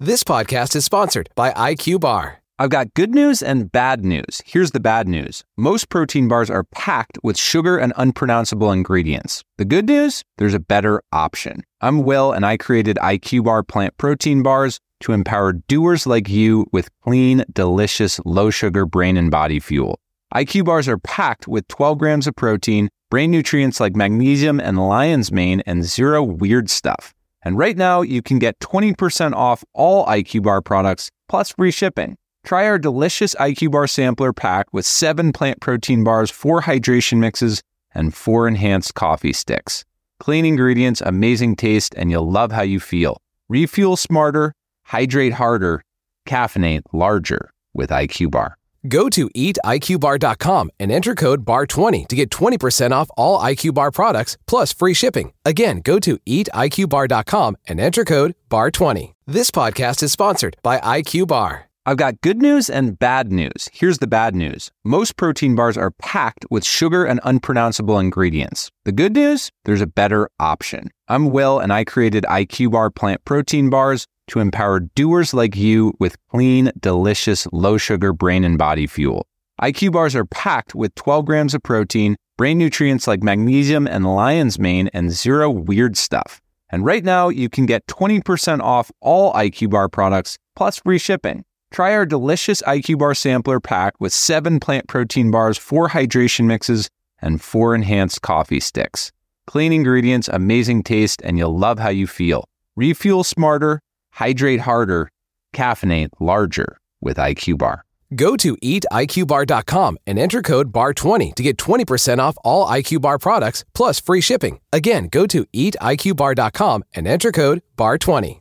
This podcast is sponsored by IQ Bar. I've got good news and bad news. Here's the bad news. Most protein bars are packed with sugar and unpronounceable ingredients. The good news? There's a better option. I'm Will, and I created IQ Bar plant protein bars to empower doers like you with clean, delicious, low-sugar brain and body fuel. IQ Bars are packed with 12 grams of protein, brain nutrients like magnesium and lion's mane, and zero weird stuff. And right now, you can get 20% off all IQ Bar products, plus free shipping. Try our delicious IQ Bar sampler pack with 7 plant protein bars, 4 hydration mixes, and 4 enhanced coffee sticks. Clean ingredients, amazing taste, and you'll love how you feel. Refuel smarter, hydrate harder, caffeinate larger with IQ Bar. Go to eatiqbar.com and enter code BAR20 to get 20% off all IQ Bar products, plus free shipping. Again, go to eatiqbar.com and enter code BAR20. This podcast is sponsored by IQ Bar. I've got good news and bad news. Here's the bad news. Most protein bars are packed with sugar and unpronounceable ingredients. The good news? There's a better option. I'm Will, and I created IQ Bar plant protein bars to empower doers like you with clean, delicious, low-sugar brain and body fuel. IQ Bars are packed with 12 grams of protein, brain nutrients like magnesium and lion's mane, and zero weird stuff. And right now, you can get 20% off all IQ Bar products, plus free shipping. Try our delicious IQ Bar sampler pack with 7 plant protein bars, 4 hydration mixes, and 4 enhanced coffee sticks. Clean ingredients, amazing taste, and you'll love how you feel. Refuel smarter, hydrate harder, caffeinate larger with IQ Bar. Go to eatiqbar.com and enter code BAR20 to get 20% off all IQ Bar products, plus free shipping. Again, go to eatiqbar.com and enter code BAR20.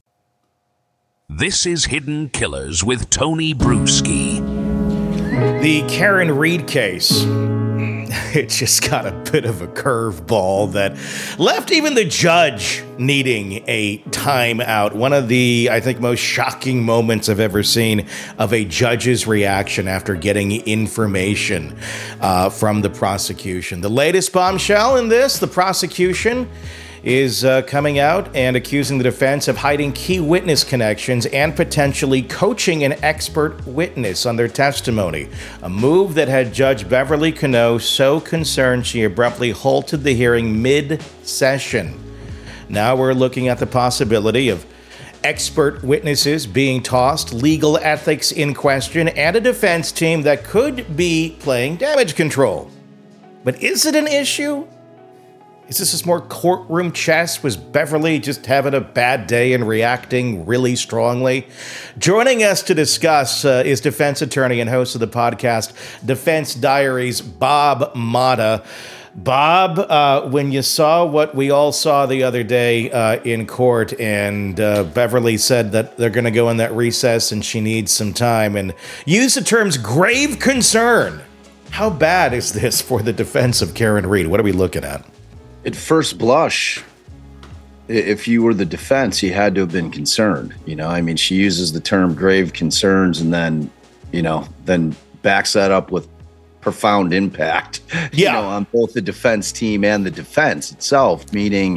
This is Hidden Killers with Tony Bruschi. The Karen Read case, it just got a bit of a curveball that left even the judge needing a timeout. One of the, I think, most shocking moments I've ever seen of a judge's reaction after getting information from the prosecution. The latest bombshell in this, the prosecution is coming out and accusing the defense of hiding key witness connections and potentially coaching an expert witness on their testimony, a move that had Judge Beverly Cano so concerned she abruptly halted the hearing mid-session. Now we're looking at the possibility of expert witnesses being tossed, legal ethics in question, and a defense team that could be playing damage control. But is it an issue? Is this just more courtroom chess? Was Beverly just having a bad day and reacting really strongly? Joining us to discuss is defense attorney and host of the podcast Defense Diaries, Bob Motta. Bob, when you saw what we all saw the other day in court, and Beverly said that they're going to go in that recess and she needs some time, and use the terms grave concern, how bad is this for the defense of Karen Read? What are we looking at? At first blush, if you were the defense, you had to have been concerned. She uses the term grave concerns and then, then backs that up with profound impact, on both the defense team and the defense itself, meaning,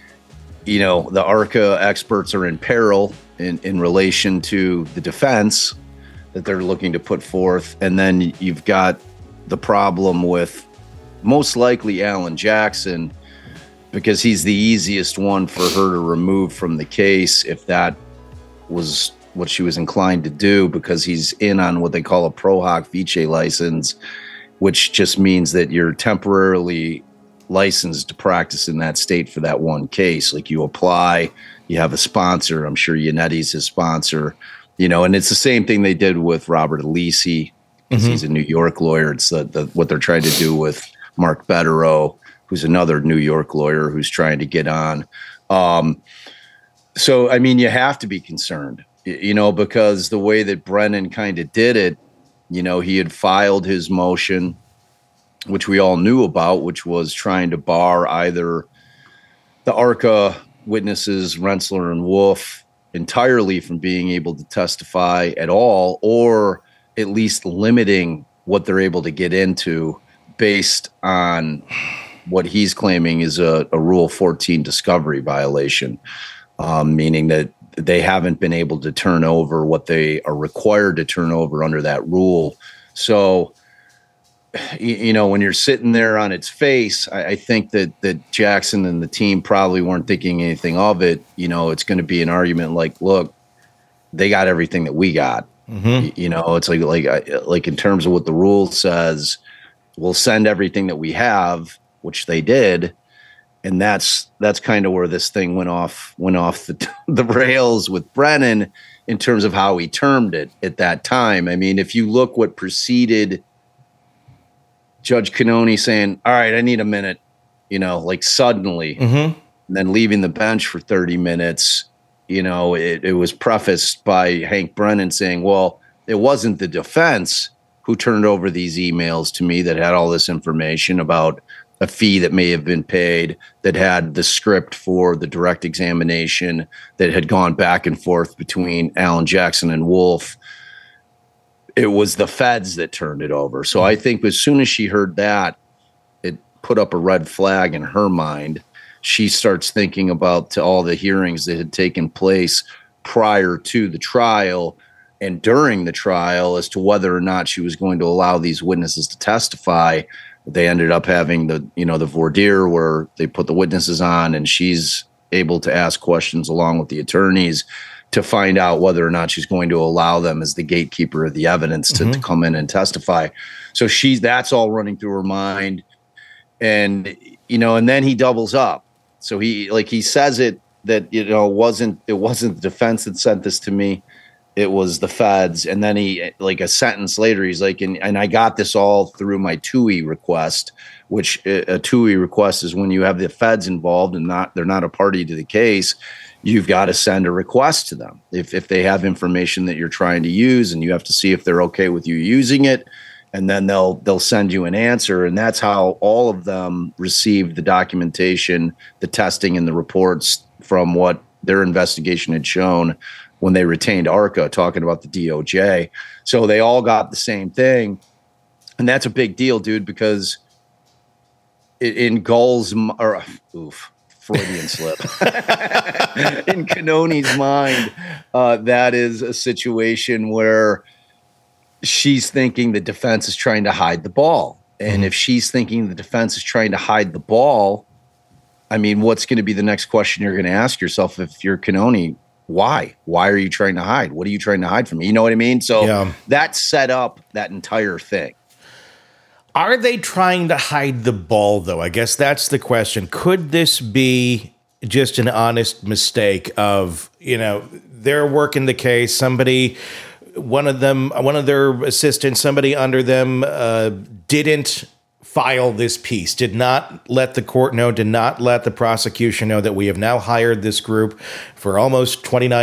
the ARCA experts are in peril in relation to the defense that they're looking to put forth. And then you've got the problem with most likely Alan Jackson, because he's the easiest one for her to remove from the case if that was what she was inclined to do, because he's in on what they call a pro hoc vice license, which just means that you're temporarily licensed to practice in that state for that one case. Like, you apply, you have a sponsor. I'm sure Yanetti's his sponsor, and it's the same thing they did with Robert Alisi, because he's a New York lawyer. It's what they're trying to do with Mark Betterow, who's another New York lawyer who's trying to get on. So, you have to be concerned, because the way that Brennan kind of did it, he had filed his motion, which we all knew about, which was trying to bar either the ARCA witnesses, Rensselaer and Wolf, entirely from being able to testify at all, or at least limiting what they're able to get into based on what he's claiming is a Rule 14 discovery violation, meaning that they haven't been able to turn over what they are required to turn over under that rule. So, when you're sitting there on its face, I think that Jackson and the team probably weren't thinking anything of it. It's going to be an argument like, look, they got everything that we got. It's like in terms of what the rule says, we'll send everything that we have, which they did. And that's kind of where this thing went off the rails with Brennan in terms of how he termed it at that time. I mean, if you look what preceded Judge Cannone saying, all right, I need a minute, like suddenly, and then leaving the bench for 30 minutes, it was prefaced by Hank Brennan saying, well, it wasn't the defense who turned over these emails to me that had all this information about a fee that may have been paid, that had the script for the direct examination that had gone back and forth between Alan Jackson and Wolf. It was the feds that turned it over. So I think as soon as she heard that, it put up a red flag in her mind. She starts thinking about all the hearings that had taken place prior to the trial and during the trial as to whether or not she was going to allow these witnesses to testify. They ended up having the voir dire where they put the witnesses on, and she's able to ask questions along with the attorneys to find out whether or not she's going to allow them as the gatekeeper of the evidence to come in and testify. So that's all running through her mind. And, and then he doubles up. So he says it that, it wasn't the defense that sent this to me. It was the feds. And then he, like a sentence later, he's like, and I got this all through my TUI request, which a TUI request is when you have the feds involved and they're not a party to the case. You've got to send a request to them if they have information that you're trying to use, and you have to see if they're okay with you using it. And then they'll send you an answer. And that's how all of them received the documentation, the testing, and the reports from what their investigation had shown when they retained ARCA, talking about the DOJ. So they all got the same thing. And that's a big deal, dude, because in Gull's Freudian slip. In Cannone's mind, that is a situation where she's thinking the defense is trying to hide the ball. And if she's thinking the defense is trying to hide the ball, I mean, what's going to be the next question you're going to ask yourself if you're Cannone? Why? Why are you trying to hide? What are you trying to hide from me? You know what I mean? So that set up that entire thing. Are they trying to hide the ball, though? I guess that's the question. Could this be just an honest mistake of, they're working the case, one of their assistants, somebody under them didn't file this piece, did not let the court know, did not let the prosecution know that we have now hired this group for almost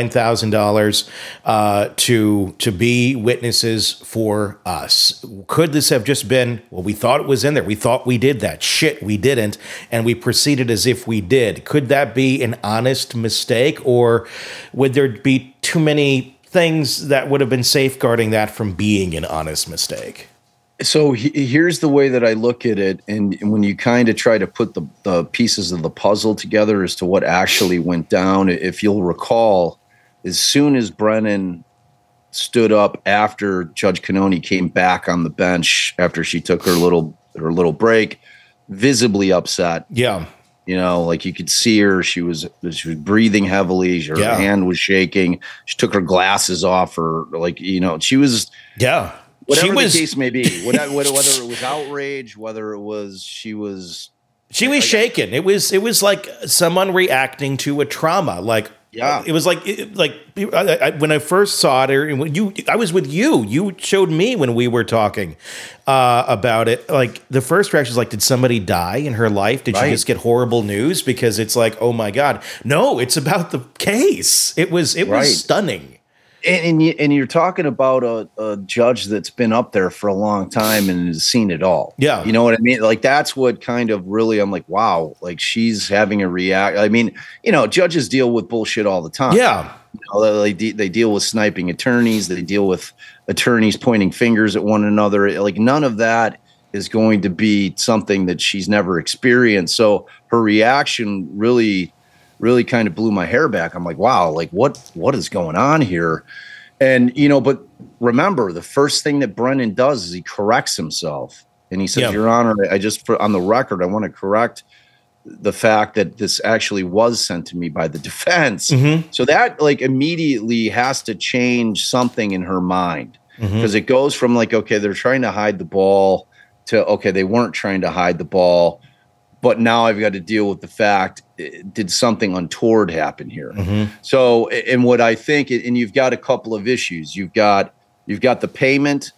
$29,000 to be witnesses for us. Could this have just been, well, we thought it was in there, we thought we did that, shit, we didn't, and we proceeded as if we did? Could that be an honest mistake, or would there be too many things that would have been safeguarding that from being an honest mistake? So here's the way that I look at it. And when you kind of try to put the pieces of the puzzle together as to what actually went down, if you'll recall, as soon as Brennan stood up after Judge Cannone came back on the bench after she took her little break, visibly upset. Yeah. Like you could see her, she was breathing heavily. Her hand was shaking. She took her glasses off her, she was, whatever the case may be, whether it was outrage, whether it was she was shaken. It was like someone reacting to a trauma. It was like when I first saw it, I was with you. You showed me when we were talking about it. Like the first reaction was like, did somebody die in her life? Did she just get horrible news? Because it's like, oh my God, no, it's about the case. It was stunning. And you're talking about a judge that's been up there for a long time and has seen it all. Yeah. You know what I mean? Like, that's what kind of really, I'm like, wow, like she's having a react. I mean, judges deal with bullshit all the time. Yeah. They deal with sniping attorneys. They deal with attorneys pointing fingers at one another. Like, none of that is going to be something that she's never experienced. So her reaction really really kind of blew my hair back. I'm like, wow, like what is going on here? And, but remember, the first thing that Brennan does is he corrects himself. And he says, Your Honor, on the record, I want to correct the fact that this actually was sent to me by the defense. So that like immediately has to change something in her mind, because it goes from like, okay, they're trying to hide the ball to, okay, they weren't trying to hide the ball, but now I've got to deal with the fact, did something untoward happen here? So, and what I think, and you've got a couple of issues. You've got the payment,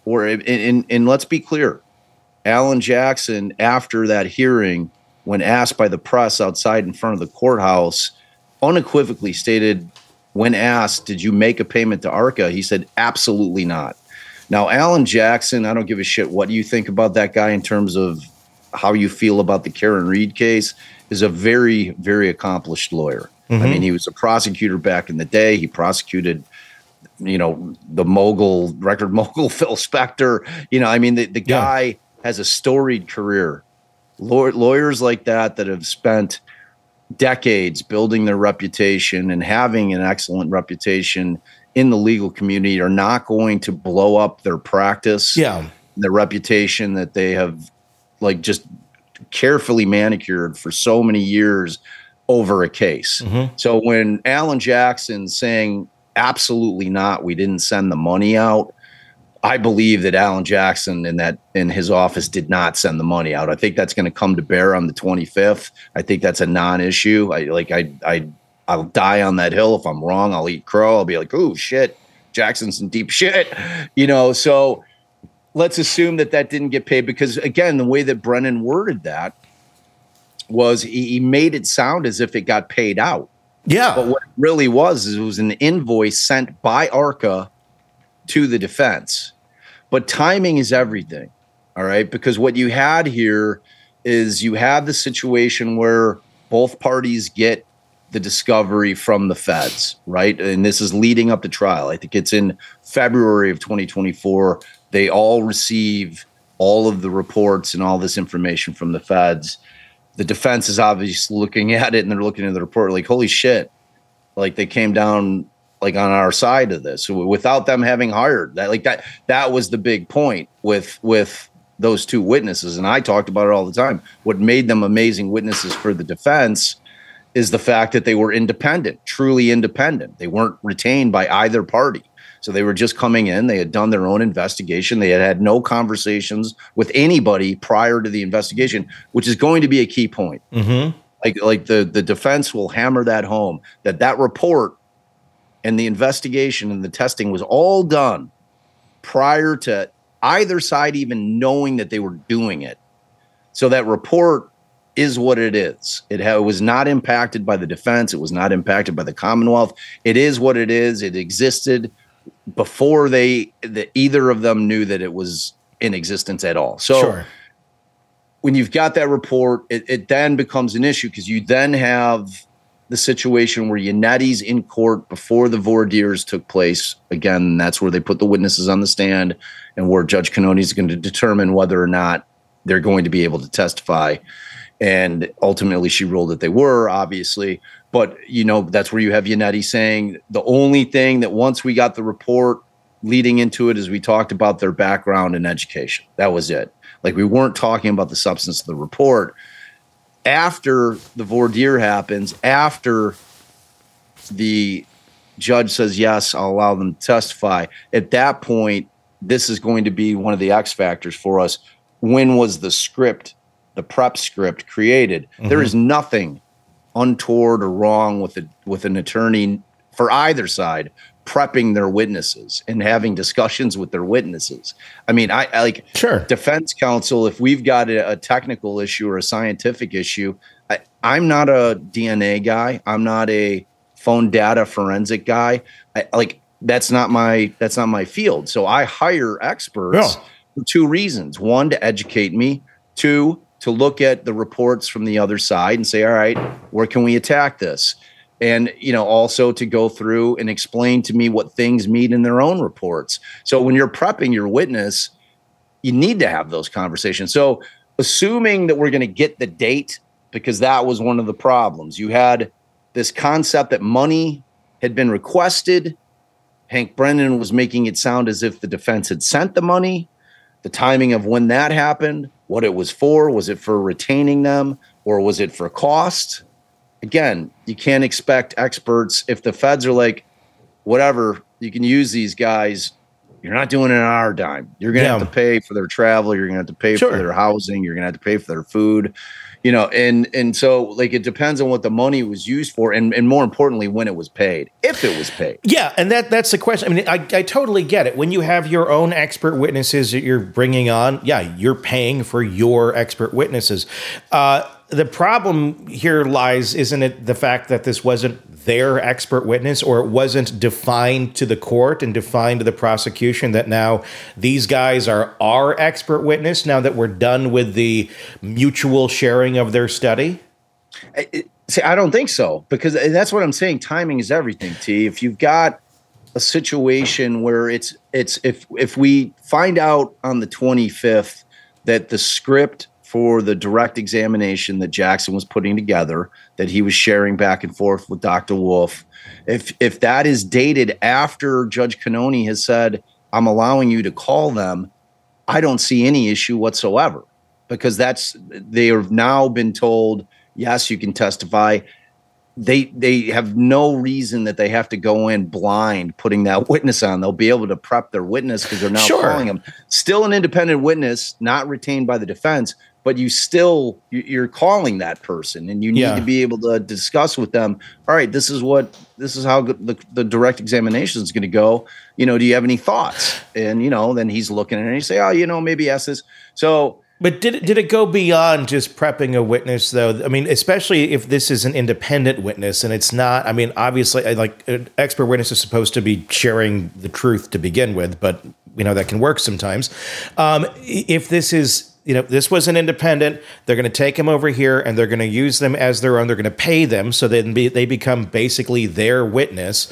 and let's be clear, Alan Jackson, after that hearing, when asked by the press outside in front of the courthouse, unequivocally stated, when asked, did you make a payment to ARCA? He said, absolutely not. Now, Alan Jackson, I don't give a shit what you think about that guy in terms of how you feel about the Karen Read case, is a very, very accomplished lawyer. I mean, he was a prosecutor back in the day. He prosecuted, the record mogul, Phil Spector. I mean, the guy has a storied career. Lawyers like that have spent decades building their reputation and having an excellent reputation in the legal community are not going to blow up their practice, their reputation that they have like just carefully manicured for so many years over a case. So when Alan Jackson's saying absolutely not, we didn't send the money out, I believe that Alan Jackson in his office did not send the money out. I think that's going to come to bear on the 25th. I think that's a non-issue. I'll die on that hill. If I'm wrong, I'll eat crow. I'll be like, oh shit, Jackson's in deep shit. So let's assume that didn't get paid, because again, the way that Brennan worded that was he made it sound as if it got paid out. Yeah. But what it really was is it was an invoice sent by ARCA to the defense. But timing is everything, all right? Because what you had here is you had the situation where both parties get the discovery from the feds, right? And this is leading up to trial. I think it's in February of 2024. They all receive all of the reports and all this information from the feds. The defense is obviously looking at it, and they're looking at the report like, holy shit, like they came down like on our side of this without them having hired that was the big point with those two witnesses. And I talked about it all the time. What made them amazing witnesses for the defense is the fact that they were independent, truly independent. They weren't retained by either party. So they were just coming in. They had done their own investigation. They had no conversations with anybody prior to the investigation, which is going to be a key point. Like the defense will hammer that home, that report and the investigation and the testing was all done prior to either side even knowing that they were doing it. So that report is what it is. It was not impacted by the defense. It was not impacted by the Commonwealth. It is what it is. It existed before either of them knew that it was in existence at all. So when you've got that report, it then becomes an issue, because you then have the situation where Yannetti's in court before the voir dires took place. Again, that's where they put the witnesses on the stand and where Judge Cannone is going to determine whether or not they're going to be able to testify. And ultimately she ruled that they were, obviously. But, that's where you have Yannetti saying the only thing that once we got the report leading into it is we talked about their background and education. That was it. Like, we weren't talking about the substance of the report. After the voir dire happens, after the judge says, yes, I'll allow them to testify, at that point, this is going to be one of the X factors for us. When was the prep script created? There is nothing untoward or wrong with an attorney for either side prepping their witnesses and having discussions with their witnesses. I mean, defense counsel, if we've got a technical issue or a scientific issue, I'm not a DNA guy. I'm not a phone data forensic guy. That's not my field. So I hire experts for two reasons. One, to educate me. Two, to look at the reports from the other side and say, all right, where can we attack this? And, also to go through and explain to me what things mean in their own reports. So when you're prepping your witness, you need to have those conversations. So assuming that we're going to get the date, because that was one of the problems. You had this concept that money had been requested. Hank Brennan was making it sound as if the defense had sent the money. The timing of when that happened, what it was for. Was it for retaining them, or was it for cost? Again, you can't expect experts. If the feds are like, whatever, you can use these guys, you're not doing it on our dime. You're going to have to pay for their travel. You're going to have to pay for their housing. You're going to have to pay for their food. And so like it depends on what the money was used for, and more importantly, when it was paid, if it was paid. Yeah, and that's the question. I mean, I totally get it. When you have your own expert witnesses that you're bringing on, you're paying for your expert witnesses. The problem here lies, isn't it, the fact that this wasn't their expert witness, or it wasn't defined to the court and defined to the prosecution that now these guys are our expert witness now that we're done with the mutual sharing of their study? See, I don't think so, because that's what I'm saying. Timing is everything, T. If you've got a situation where it's if we find out on the 25th that the script for the direct examination that Jackson was putting together, that he was sharing back and forth with Dr. Wolf, if that is dated after Judge Cannone has said, I'm allowing you to call them, I don't see any issue whatsoever, because they have now been told, yes, you can testify. They have no reason that they have to go in blind putting that witness on. They'll be able to prep their witness because they're now calling him. Still an independent witness, not retained by the defense, but you're calling that person, and you need to be able to discuss with them. All right, this is how the direct examination is going to go. Do you have any thoughts? And then he's looking at it and you say, maybe ask this. So. But did it go beyond just prepping a witness, though? I mean, especially if this is an independent witness and it's not. I mean, obviously, like an expert witness is supposed to be sharing the truth to begin with, but that can work sometimes. If this is, this was an independent, they're going to take them over here and they're going to use them as their own. They're going to pay them so they become basically their witness.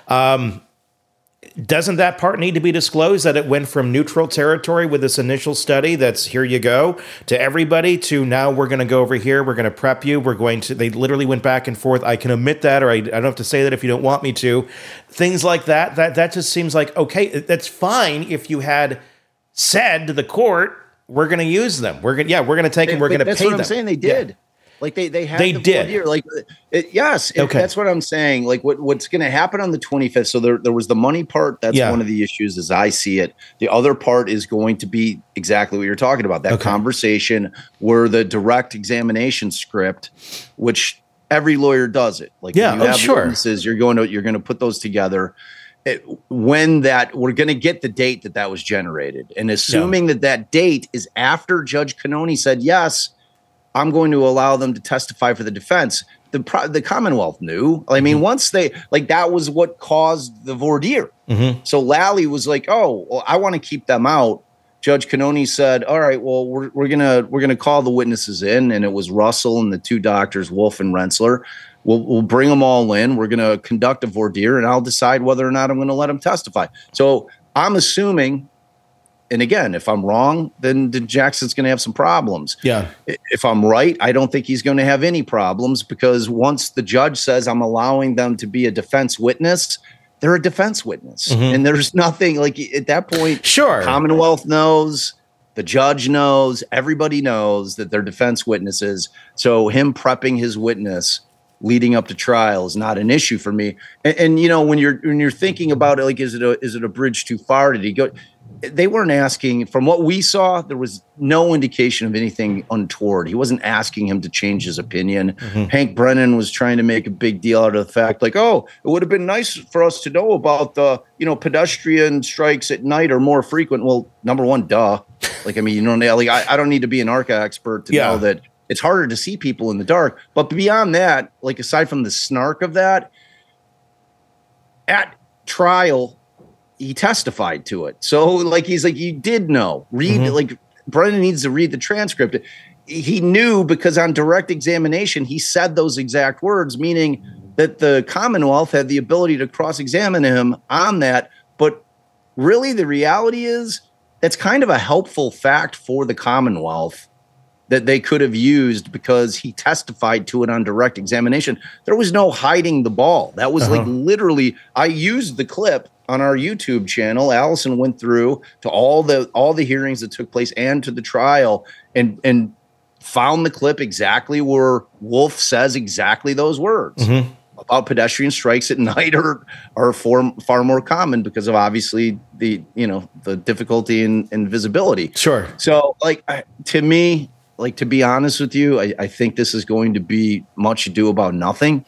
Doesn't that part need to be disclosed, that it went from neutral territory with this initial study that's here you go to everybody to now we're going to go over here, we're going to prep you, they literally went back and forth. I can omit that, or I don't have to say that if you don't want me to. Things like that just seems like, okay, that's fine if you had said to the court, we're going to use them. We're going to take them, we're going to pay them. That's what I'm saying, they did. Yeah. Like they had they did. Year. Like yes, okay. That's what I'm saying. Like what's going to happen on the 25th. So there was the money part. That's one of the issues as I see it. The other part is going to be exactly what you're talking about. That conversation where the direct examination script, which every lawyer does it. Like when you have witnesses, you're going to put those together. When we're going to get the date that was generated, and assuming that date is after Judge Cannone said yes, I'm going to allow them to testify for the defense. The Commonwealth knew. I mean, once that was what caused the voir dire. Mm-hmm. So Lally was like, "Oh, well, I want to keep them out." Judge Cannone said, "All right, well, we're gonna call the witnesses in," and it was Russell and the two doctors, Wolf and Rensselaer. We'll bring them all in. We're gonna conduct a voir dire, and I'll decide whether or not I'm going to let them testify. So I'm assuming. And again, if I'm wrong, then Jackson's going to have some problems. Yeah. If I'm right, I don't think he's going to have any problems, because once the judge says I'm allowing them to be a defense witness, they're a defense witness. Mm-hmm. And there's nothing like at that point. Sure. Commonwealth knows, the judge knows, everybody knows that they're defense witnesses. So him prepping his witness leading up to trial is not an issue for me. And when you're thinking about it, like, is it a bridge too far? Did he go? They weren't asking. From what we saw, there was no indication of anything untoward. He wasn't asking him to change his opinion. Mm-hmm. Hank Brennan was trying to make a big deal out of the fact, like, oh, it would have been nice for us to know about the, pedestrian strikes at night are more frequent. Well, number one, duh. Like, I mean, I don't need to be an ARCA expert to know that it's harder to see people in the dark. But beyond that, like, aside from the snark of that, at trial, he testified to it. So like, he's like, you did know, like Brennan needs to read the transcript. He knew because on direct examination, he said those exact words, meaning that the Commonwealth had the ability to cross-examine him on that. But really the reality is that's kind of a helpful fact for the Commonwealth that they could have used because he testified to it on direct examination. There was no hiding the ball. That was like literally, I used the clip on our YouTube channel. Allison went through to all the hearings that took place and to the trial and found the clip exactly where Wolf says exactly those words about pedestrian strikes at night are far more common because of obviously the difficulty in visibility. Sure. So to me, to be honest with you, I think this is going to be much ado about nothing.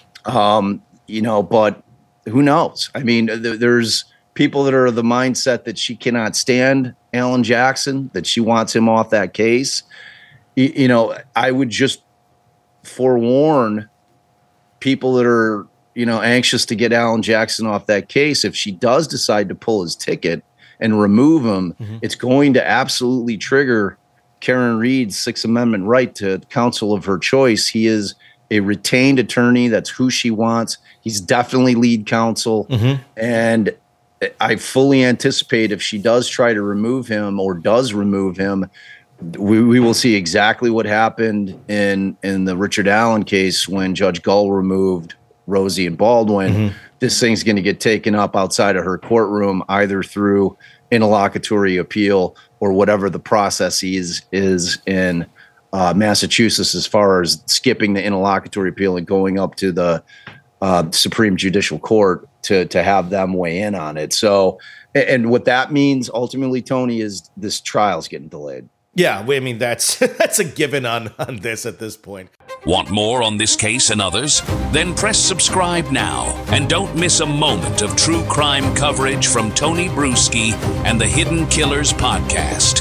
But who knows? I mean, there's people that are of the mindset that she cannot stand Alan Jackson, that she wants him off that case. I would just forewarn people that are, anxious to get Alan Jackson off that case. If she does decide to pull his ticket and remove him, it's going to absolutely trigger Karen Read's Sixth Amendment right to counsel of her choice. He is a retained attorney. That's who she wants. He's definitely lead counsel. And I fully anticipate if she does try to remove him or does remove him, we will see exactly what happened in the Richard Allen case when Judge Gull removed Rosie and Baldwin. This thing's going to get taken up outside of her courtroom, either through interlocutory appeal or whatever the process is in Massachusetts, as far as skipping the interlocutory appeal and going up to the Supreme Judicial Court to have them weigh in on it. So, and what that means ultimately, Tony, is this trial's getting delayed. Yeah, I mean, that's a given on this at this point. Want more on this case and others? Then press subscribe now and don't miss a moment of true crime coverage from Tony Bruschi and the Hidden Killers podcast.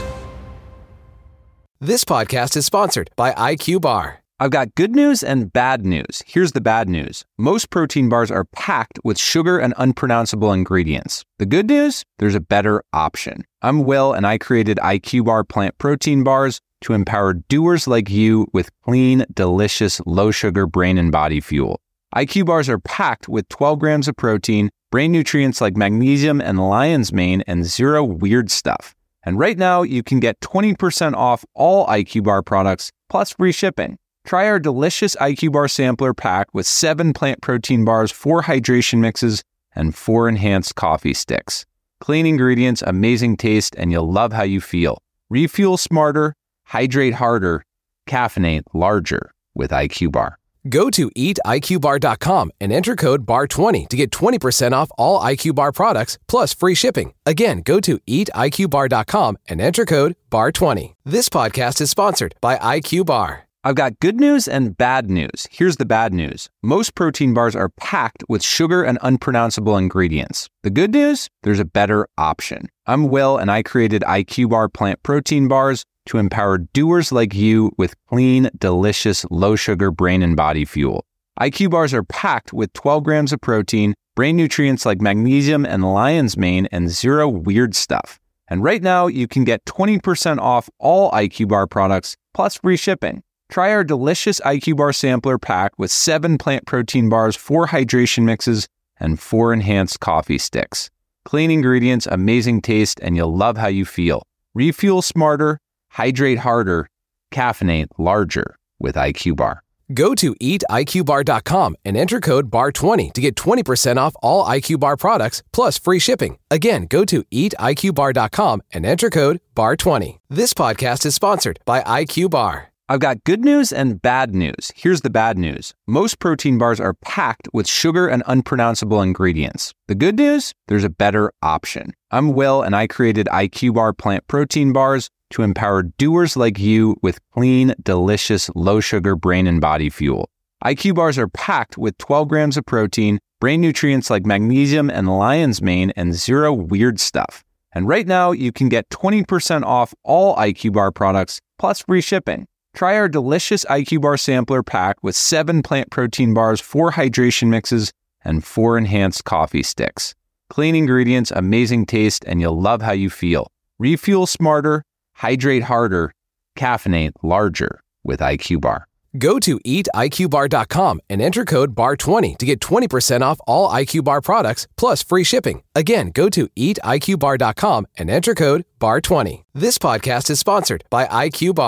This podcast is sponsored by IQ Bar. I've got good news and bad news. Here's the bad news. Most protein bars are packed with sugar and unpronounceable ingredients. The good news? There's a better option. I'm Will, and I created IQ Bar plant protein bars to empower doers like you with clean, delicious, low-sugar brain and body fuel. IQ Bars are packed with 12 grams of protein, brain nutrients like magnesium and lion's mane, and zero weird stuff. And right now, you can get 20% off all IQ Bar products, plus free shipping. Try our delicious IQ Bar sampler pack with 7 plant protein bars, 4 hydration mixes, and 4 enhanced coffee sticks. Clean ingredients, amazing taste, and you'll love how you feel. Refuel smarter, hydrate harder, caffeinate larger with IQ Bar. Go to eatiqbar.com and enter code BAR20 to get 20% off all IQ Bar products, plus free shipping. Again, go to eatiqbar.com and enter code BAR20. This podcast is sponsored by IQ Bar. I've got good news and bad news. Here's the bad news. Most protein bars are packed with sugar and unpronounceable ingredients. The good news? There's a better option. I'm Will, and I created IQ Bar plant protein bars to empower doers like you with clean, delicious, low-sugar brain and body fuel. IQ Bars are packed with 12 grams of protein, brain nutrients like magnesium and lion's mane, and zero weird stuff. And right now, you can get 20% off all IQ Bar products, plus free shipping. Try our delicious IQ Bar sampler pack with 7 plant protein bars, 4 hydration mixes, and 4 enhanced coffee sticks. Clean ingredients, amazing taste, and you'll love how you feel. Refuel smarter, hydrate harder, caffeinate larger with IQ Bar. Go to eatiqbar.com and enter code BAR20 to get 20% off all IQ Bar products, plus free shipping. Again, go to eatiqbar.com and enter code BAR20. This podcast is sponsored by IQ Bar. I've got good news and bad news. Here's the bad news. Most protein bars are packed with sugar and unpronounceable ingredients. The good news? There's a better option. I'm Will, and I created IQ Bar plant protein bars to empower doers like you with clean, delicious, low-sugar brain and body fuel. IQ Bars are packed with 12 grams of protein, brain nutrients like magnesium and lion's mane, and zero weird stuff. And right now, you can get 20% off all IQ Bar products, plus free shipping. Try our delicious IQ Bar sampler pack with 7 plant protein bars, 4 hydration mixes, and 4 enhanced coffee sticks. Clean ingredients, amazing taste, and you'll love how you feel. Refuel smarter, hydrate harder, caffeinate larger with IQ Bar. Go to eatiqbar.com and enter code BAR20 to get 20% off all IQ Bar products, plus free shipping. Again, go to eatiqbar.com and enter code BAR20. This podcast is sponsored by IQ Bar.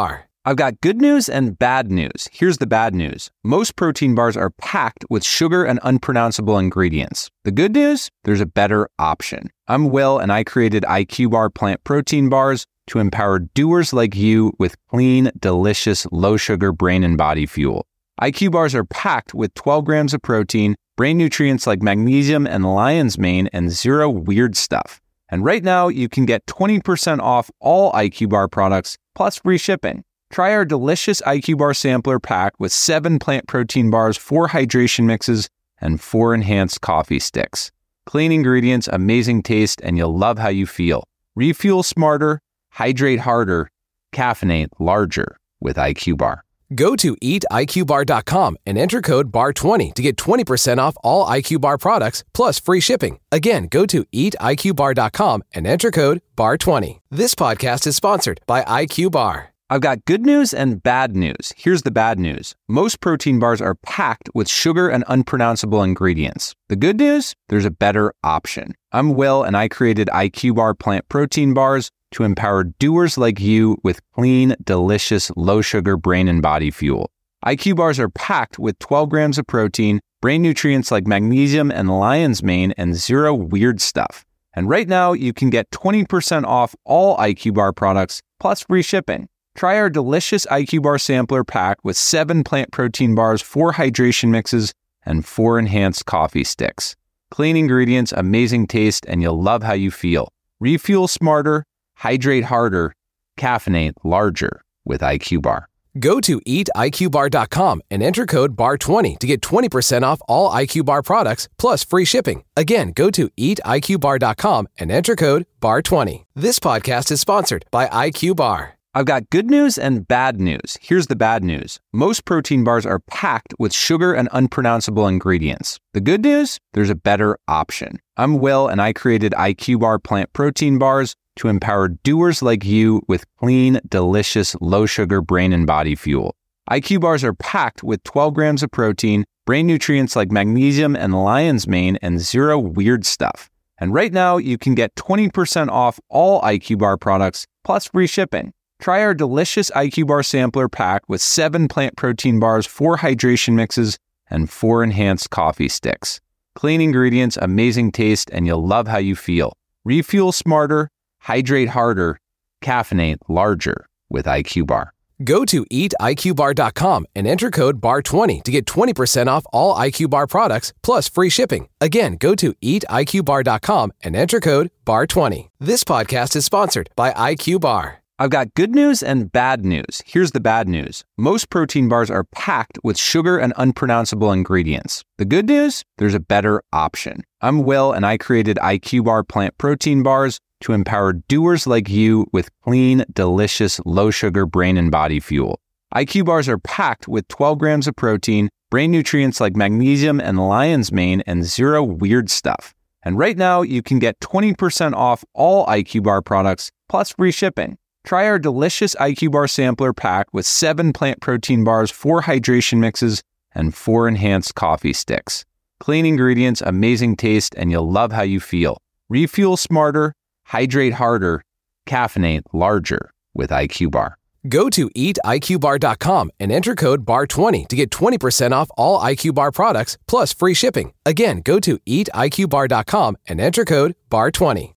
I've got good news and bad news. Here's the bad news. Most protein bars are packed with sugar and unpronounceable ingredients. The good news? There's a better option. I'm Will, and I created IQ Bar plant protein bars to empower doers like you with clean, delicious, low-sugar brain and body fuel. IQ bars are packed with 12 grams of protein, brain nutrients like magnesium and lion's mane, and zero weird stuff. And right now, you can get 20% off all IQ Bar products, plus free shipping. Try our delicious IQ Bar sampler pack with 7 plant protein bars, 4 hydration mixes, and 4 enhanced coffee sticks. Clean ingredients, amazing taste, and you'll love how you feel. Refuel smarter, hydrate harder, caffeinate larger with IQ Bar. Go to eatiqbar.com and enter code BAR20 to get 20% off all IQ Bar products, plus free shipping. Again, go to eatiqbar.com and enter code BAR20. This podcast is sponsored by IQ Bar. I've got good news and bad news. Here's the bad news. Most protein bars are packed with sugar and unpronounceable ingredients. The good news? There's a better option. I'm Will, and I created IQ Bar plant protein bars to empower doers like you with clean, delicious, low-sugar brain and body fuel. IQ bars are packed with 12 grams of protein, brain nutrients like magnesium and lion's mane, and zero weird stuff. And right now, you can get 20% off all IQ Bar products, plus free shipping. Try our delicious IQ Bar sampler pack with 7 plant protein bars, 4 hydration mixes, and 4 enhanced coffee sticks. Clean ingredients, amazing taste, and you'll love how you feel. Refuel smarter, hydrate harder, caffeinate larger with IQ Bar. Go to eatiqbar.com and enter code BAR20 to get 20% off all IQ Bar products, plus free shipping. Again, go to eatiqbar.com and enter code BAR20. This podcast is sponsored by IQ Bar. I've got good news and bad news. Here's the bad news. Most protein bars are packed with sugar and unpronounceable ingredients. The good news? There's a better option. I'm Will, and I created IQ Bar plant protein bars to empower doers like you with clean, delicious, low-sugar brain and body fuel. IQ bars are packed with 12 grams of protein, brain nutrients like magnesium and lion's mane, and zero weird stuff. And right now, you can get 20% off all IQ Bar products, plus free shipping. Try our delicious IQ Bar sampler pack with 7 plant protein bars, 4 hydration mixes, and 4 enhanced coffee sticks. Clean ingredients, amazing taste, and you'll love how you feel. Refuel smarter, hydrate harder, caffeinate larger with IQ Bar. Go to eatiqbar.com and enter code BAR20 to get 20% off all IQ Bar products, plus free shipping. Again, go to eatiqbar.com and enter code BAR20. This podcast is sponsored by IQ Bar. I've got good news and bad news. Here's the bad news. Most protein bars are packed with sugar and unpronounceable ingredients. The good news? There's a better option. I'm Will, and I created IQ Bar plant protein bars to empower doers like you with clean, delicious, low-sugar brain and body fuel. IQ bars are packed with 12 grams of protein, brain nutrients like magnesium and lion's mane, and zero weird stuff. And right now, you can get 20% off all IQ Bar products, plus free shipping. Try our delicious IQ Bar sampler pack with 7 plant protein bars, 4 hydration mixes, and 4 enhanced coffee sticks. Clean ingredients, amazing taste, and you'll love how you feel. Refuel smarter, hydrate harder, caffeinate larger with IQ Bar. Go to eatiqbar.com and enter code BAR20 to get 20% off all IQ Bar products, plus free shipping. Again, go to eatiqbar.com and enter code BAR20.